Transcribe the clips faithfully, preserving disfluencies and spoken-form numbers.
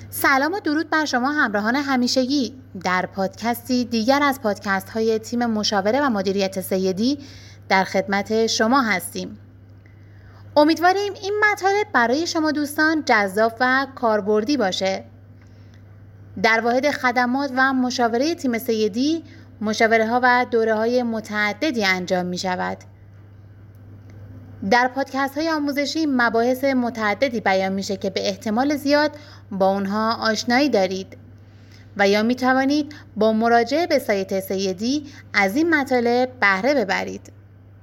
سلام و درود بر شما همراهان همیشگی. در پادکستی دیگر از پادکست های تیم مشاوره و مدیریت سیدی در خدمت شما هستیم. امیدواریم این مطالب برای شما دوستان جذاب و کاربردی باشه. در واحد خدمات و مشاوره تیم سیدی مشاوره ها و دوره های متعددی انجام می شود. در پادکست های آموزشی مباحث متعددی بیان میشه که به احتمال زیاد با اونها آشنایی دارید و یا می توانید با مراجعه به سایت سیدی از این مطالب بهره ببرید.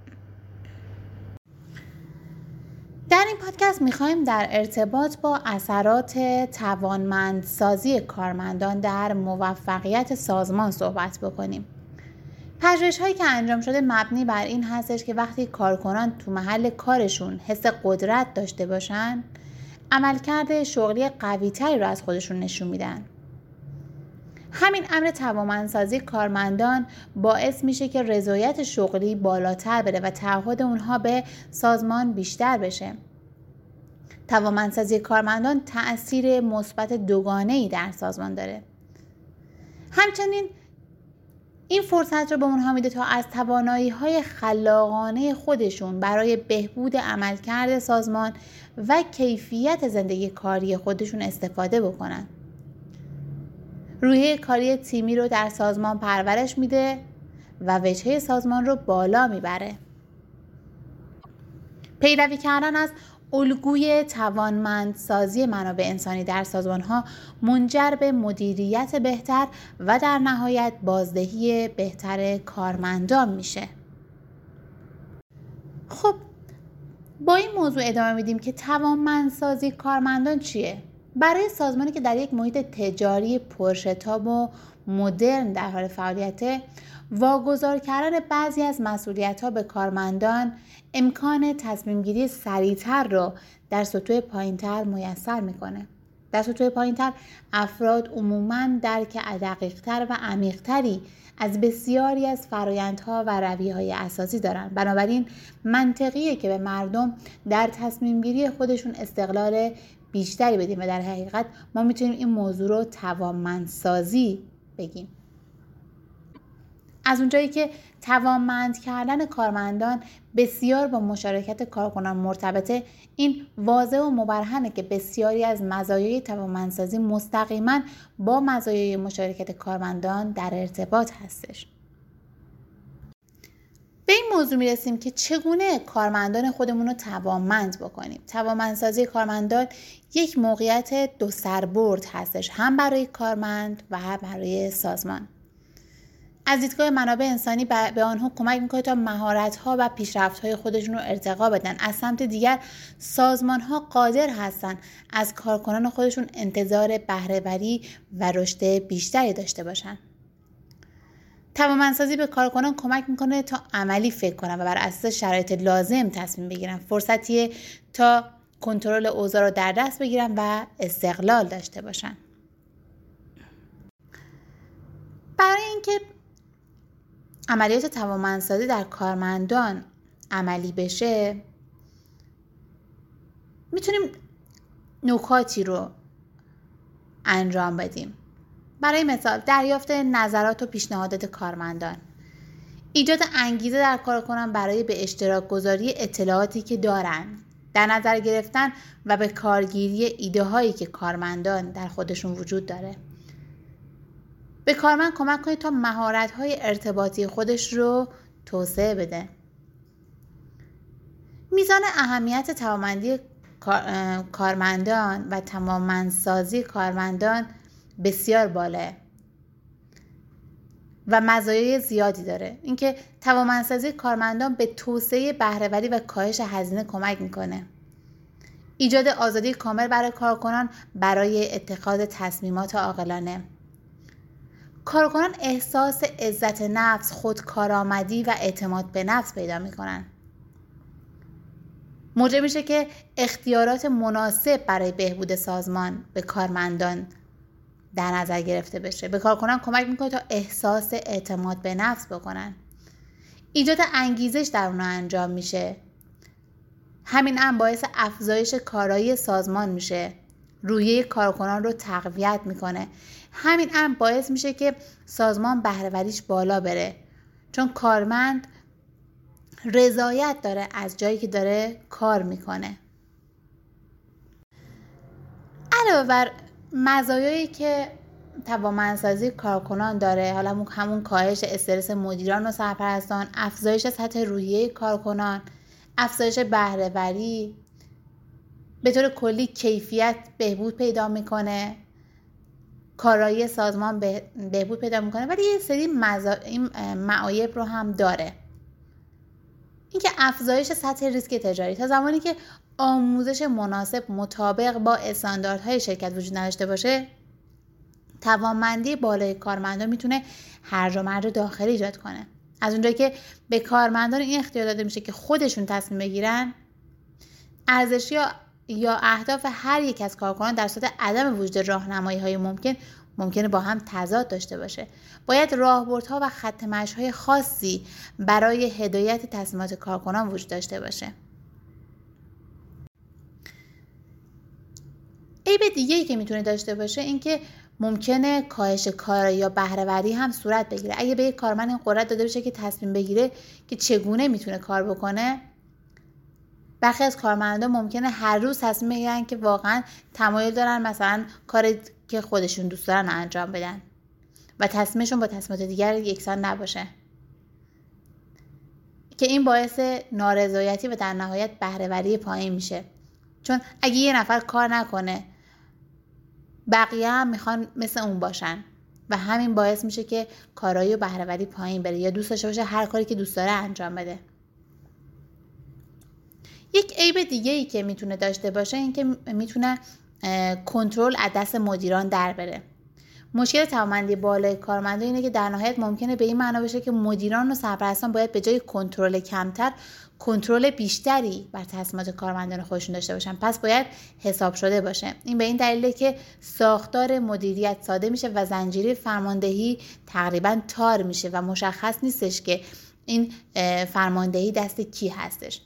در این پادکست میخوایم در ارتباط با اثرات توانمندسازی کارمندان در موفقیت سازمان صحبت بکنیم. پژوهش هایی که انجام شده مبنی بر این هستش که وقتی کارکنان تو محل کارشون حس قدرت داشته باشن، عملکرد شغلی قوی تری رو از خودشون نشون میدن. همین امر توانمندسازی کارمندان باعث میشه که رضایت شغلی بالاتر بره و تعهد اونها به سازمان بیشتر بشه. توانمندسازی کارمندان تأثیر مثبت دوگانه‌ای در سازمان داره. همچنین این فرصت رو به اونها میده تا از توانایی‌های خلاقانه خودشون برای بهبود عملکرد سازمان و کیفیت زندگی کاری خودشون استفاده بکنن. روحیه کاری تیمی رو در سازمان پرورش میده و وجهه سازمان رو بالا میبره. پیروی کردن از الگوی توانمندسازی منابع انسانی در سازمان‌ها منجر به مدیریت بهتر و در نهایت بازدهی بهتر کارمندان میشه. خب با این موضوع ادامه میدیم که توانمندسازی کارمندان چیه؟ برای سازمانی که در یک محیط تجاری پرشتاب و مدرن در حال فعالیته، واگذار کردن بعضی از مسئولیت‌ها به کارمندان امکان تصمیم گیری سریع‌تر رو در سطوح پایین‌تر میسر میکنه. در سطوح پایین‌تر افراد عموماً درک دقیق‌تر و عمیق‌تری از بسیاری از فرآیندها و رویه‌های اساسی دارن. بنابراین منطقیه که به مردم در تصمیم گیری خودشون استقلال بیشتری بدیم و در حقیقت ما میتونیم این موضوع رو توانمندسازی بگیم. از اونجایی که توانمند کردن کارمندان بسیار با مشارکت کارکنان مرتبطه، این واضح و مبرهنه که بسیاری از مزایای توانمندسازی مستقیما با مزایای مشارکت کارمندان در ارتباط هستش. به این موضوع میرسیم که چگونه کارمندان خودمون رو توانمند بکنیم. توانمندسازی کارمندان یک موقعیت دو سربرد هستش، هم برای کارمند و هم برای سازمان. از دیدگاه منابع انسانی به آنها کمک میکنه تا مهارت‌ها و پیشرفت‌های خودشون رو ارتقا بدن. از سمت دیگر سازمان‌ها قادر هستن از کارکنان خودشون انتظار بهره‌وری و رشد بیشتری داشته باشن. توانمندسازی به کارکنان کمک میکنه تا عملی فکر کنن و بر اساس شرایط لازم تصمیم بگیرن. فرصتیه تا کنترل اوضاع رو در دست بگیرن و استقلال داشته باشن. برای اینکه عملیات توانمندسازی در کارمندان عملی بشه، میتونیم نکاتی رو انجام بدیم. برای مثال دریافت نظرات و پیشنهادات کارمندان، ایجاد انگیزه در کارکنان برای به اشتراک گذاری اطلاعاتی که دارن، در نظر گرفتن و به کارگیری ایده هایی که کارمندان در خودشون وجود داره. به کارمند کمک کنید تا مهارت‌های ارتباطی خودش رو توسعه بده. میزان اهمیت توانمندی کارمندان و توانمندسازی کارمندان بسیار بالاه و مزایای زیادی داره. اینکه توانمندسازی کارمندان به توسعه بهره‌وری و کاهش هزینه کمک میکنه. ایجاد آزادی کامل برای کارکنان برای اتخاذ تصمیمات عاقلانه. کارکنان احساس عزت نفس، خودکارآمدی و اعتماد به نفس پیدا میکنن. موجب میشه که اختیارات مناسب برای بهبود سازمان به کارمندان در نظر گرفته بشه. به کارکنان کمک میکنه تا احساس اعتماد به نفس بکنن. ایجاد انگیزش در اونها انجام میشه. همین هم باعث افزایش کارایی سازمان میشه روحیه کارکنان رو تقویت میکنه. همین امر باعث میشه که سازمان بهره‌وریش بالا بره، چون کارمند رضایت داره از جایی که داره کار میکنه. علاوه بر مزایایی که توانمندسازی کارکنان داره، حالا همون کاهش استرس مدیران و سرپرستان، افزایش سطح روحیه کارکنان، افزایش بهره‌وری، به طور کلی کیفیت بهبود پیدا میکنه، کارایی سازمان بهبود پیدا میکنه، ولی یه سری مزا... این معایب رو هم داره. اینکه افزایش سطح ریسک تجاری، تا زمانی که آموزش مناسب مطابق با استانداردهای شرکت وجود نداشته باشه، توانمندی بالای کارمندان میتونه هرج و مرج داخلی ایجاد کنه. از اونجایی که به کارمندان این اختیار داده میشه که خودشون تصمیم بگیرن، ارزش یا یا اهداف هر یک از کارکنان در صورت عدم وجود راهنمایی‌های ممکن ممکنه با هم تضاد داشته باشه. باید راهبردها و خط مشی‌های خاصی برای هدایت تصمیمات کارکنان وجود داشته باشه. عیب دیگه‌ای که میتونه داشته باشه این که ممکنه کاهش کار یا بهره‌وری هم صورت بگیره. اگه به یک کارمند این قدرت داده بشه که تصمیم بگیره که چگونه میتونه کار بکنه، برخی از کارمندان ممکنه هر روز تصمیم بگیرن که واقعا تمایل دارن مثلا کاری که خودشون دوست دارن انجام بدن و تصمیمشون با تصمیمات دیگر یکسان نباشه، که این باعث نارضایتی و در نهایت بهره‌وری پایین میشه. چون اگه یه نفر کار نکنه، بقیه هم میخوان مثل اون باشن و همین باعث میشه که کارایی و بهره‌وری پایین بره یا دوست داشته باشه هر کاری که دوست داره انجام بده. یک عیب دیگه ای که میتونه داشته باشه این که میتونه کنترل از دست مدیران در بره. مشکل توانمندی بالای کارمندان اینه که در نهایت ممکنه به این معنا بشه که مدیران و سرپرستان باید به جای کنترل کمتر کنترل بیشتری بر تصمیمات کارمندان خودشون داشته باشن. پس باید حساب شده باشه. این به این دلیله که ساختار مدیریت ساده میشه و زنجیره فرماندهی تقریبا تار میشه و مشخص نیستش که این فرماندهی دست کی هستش.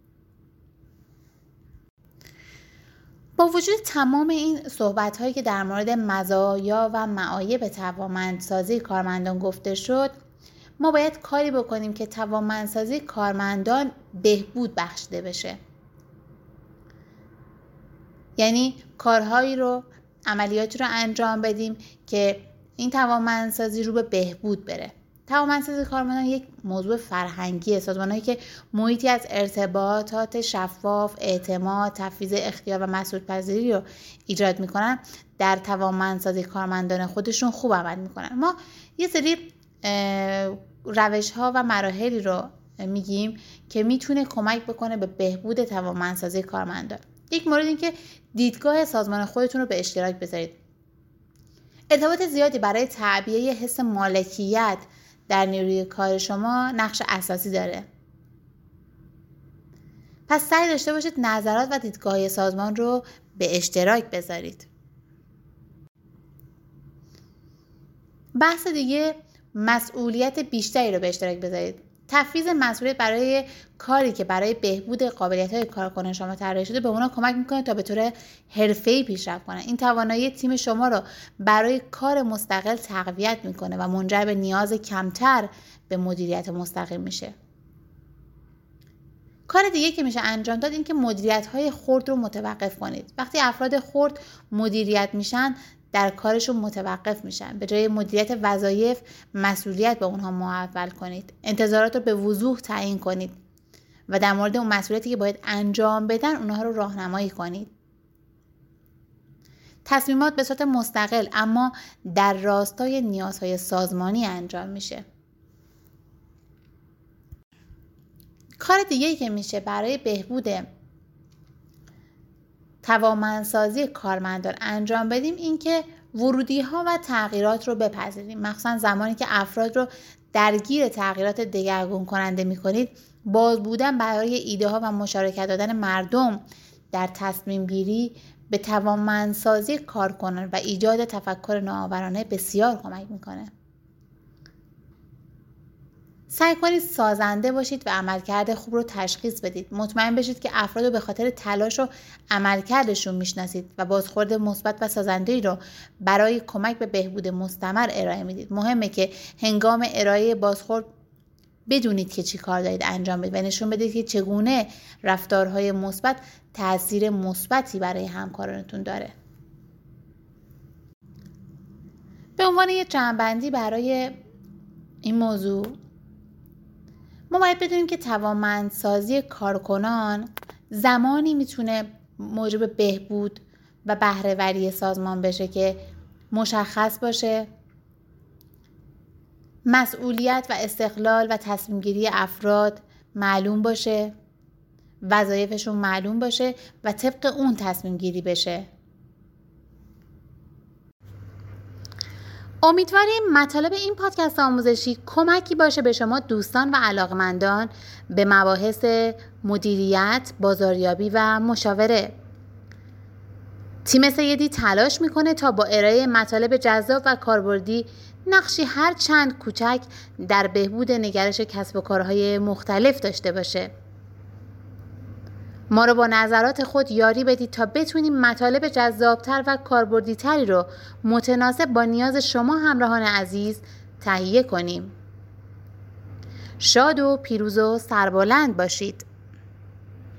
با وجود تمام این صحبت‌هایی که در مورد مزایا و معایب توانمندسازی کارمندان گفته شد، ما باید کاری بکنیم که توانمندسازی کارمندان بهبود بخشیده بشه. یعنی کارهایی رو، عملیاتی رو انجام بدیم که این توانمندسازی رو به بهبود بره. توانمندسازی کارمندان یک موضوع فرهنگیه. سازمان‌هایی که محیطی از ارتباطات شفاف، اعتماد، تفویض اختیار و مسئولیت‌پذیری رو ایجاد می‌کنن، در توانمندسازی کارمندان خودشون خوب عمل می‌کنن. ما یه سری روش‌ها و مراحلی رو میگیم که میتونه کمک بکنه به بهبود توانمندسازی کارمندان. یک مورد این که دیدگاه سازمان خودتون رو به اشتراک بذارید. ارتباط زیادی برای تعبیه حس مالکیت در نیروی کار شما نقش اساسی داره. پس سعی داشته باشید نظرات و دیدگاه سازمان رو به اشتراک بذارید. بحث دیگه، مسئولیت بیشتری رو به اشتراک بذارید. تفویض مسئولیت برای کاری که برای بهبود قابلیت‌های کارکنان شما طراحی شده به اونا کمک میکنه تا به طور حرفه‌ای پیشرفت کنن. این توانایی تیم شما رو برای کار مستقل تقویت میکنه و منجر به نیاز کمتر به مدیریت مستقیم میشه. کار دیگه که میشه انجام داد این که مدیریت‌های خرد رو متوقف کنید. وقتی افراد خرد مدیریت میشن، در کارشون متوقف میشن. به جای مدیریت وظایف، مسئولیت به اونها محول کنید. انتظارات رو به وضوح تعیین کنید و در مورد اون مسئولیتی که باید انجام بدن اونها رو راهنمایی کنید. تصمیمات به صورت مستقل اما در راستای نیازهای سازمانی انجام میشه. کار دیگه‌ای که میشه برای بهبود توانمندسازی کارمندان انجام بدیم این که ورودی‌ها و تغییرات رو بپذیریم. مخصوصا زمانی که افراد رو درگیر تغییرات دگرگون کننده می‌کنید، باز بودن برای ایده ها و مشارکت دادن مردم در تصمیم گیری به توانمندسازی کارکنان و ایجاد تفکر نوآورانه بسیار کمک می‌کنه. سعی کنید سازنده باشید و عملکرد خوب رو تشخیص بدید. مطمئن بشید که افراد رو به خاطر تلاش و عملکردشون میشناسید و بازخورد مثبت و سازنده‌ای رو برای کمک به بهبود مستمر ارائه میدید. مهمه که هنگام ارائه بازخورد بدونید که چی کار دارید انجام بدید و نشون بدید که چگونه رفتارهای مثبت تاثیر مثبتی برای همکارانتون داره. به عنوان یک جمع‌بندی برای این موضوع، ما باید بدونیم که توانمندسازی کارکنان زمانی میتونه موجب بهبود و بهره‌وری سازمان بشه که مشخص باشه، مسئولیت و استقلال و تصمیم گیری افراد معلوم باشه، وظایفشون معلوم باشه و طبق اون تصمیم گیری بشه. امیدواریم مطالب این پادکست آموزشی کمکی باشه به شما دوستان و علاقمندان به مباحث مدیریت، بازاریابی و مشاوره. تیم سیدی تلاش میکنه تا با ارائه مطالب جذاب و کاربردی نقشی هر چند کوچک در بهبود نگرش کسب و کارهای مختلف داشته باشه. ما رو با نظرات خود یاری بدید تا بتونیم مطالب جذابتر و کاربردیتری رو متناسب با نیاز شما همراهان عزیز تهیه کنیم. شاد و پیروز و سربلند باشید.